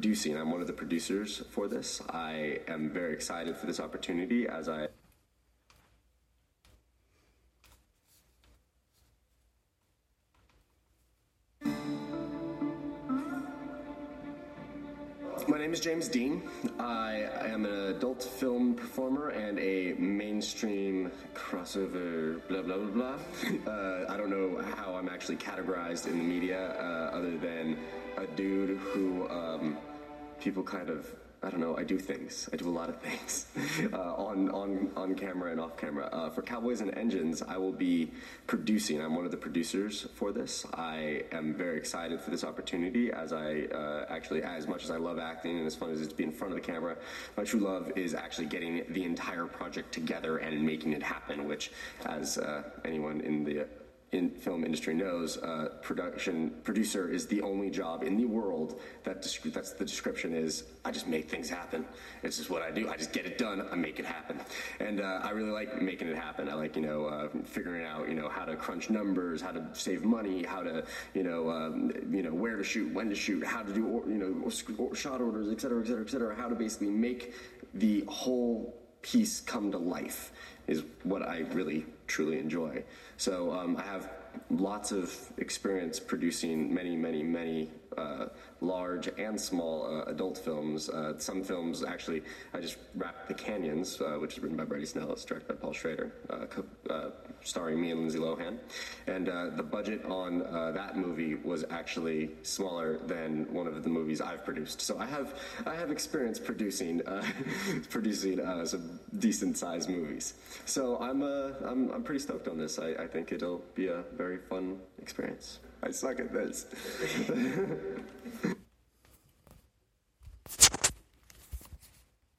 producing. I'm one of the producers for this. I am very excited for this opportunity as I... My name is James Dean. I am an adult film performer and a mainstream crossover blah, blah, blah, blah. I don't know how I'm actually categorized in the media other than a dude who people kind of, I don't know, I do things. I do a lot of things on camera and off camera. For Cowboys and Engines, I will be producing. I'm one of the producers for this. I am very excited for this opportunity as I actually, as much as I love acting and as fun as it's to be in front of the camera, my true love is actually getting the entire project together and making it happen, which, as anyone in the film industry knows, producer is the only job in the world that's the description is, I just make things happen. It's just what I do. I just get it done. I make it happen. And I really like making it happen. I like, figuring out, how to crunch numbers, how to save money, how to, where to shoot, when to shoot, how to do, shot orders, et cetera, et cetera, et cetera, how to basically make the whole piece come to life is what I really truly enjoy. So I have lots of experience producing many large and small adult films. Some films, actually, I just wrapped The Canyons, which is written by Brady Snell, it's directed by Paul Schrader, starring me and Lindsay Lohan. And the budget on that movie was actually smaller than one of the movies I've produced. So I have experience producing some decent sized movies. So I'm pretty stoked on this. I think it'll be a very fun experience. I suck at this.